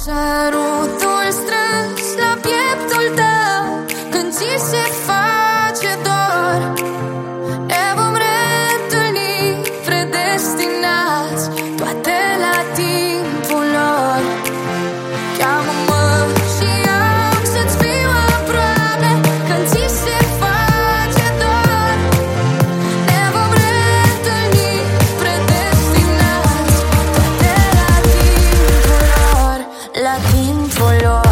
Sărutul strâns la pieptul tău când ți se face dor. Ne vom reîntâlni predestinați, toate la timpul lor. Cheamă-mă și am să-ți fiu aproape când ți se face dor. Ne vom reîntâlni predestinați, toate la timpul lor, la timpul lor.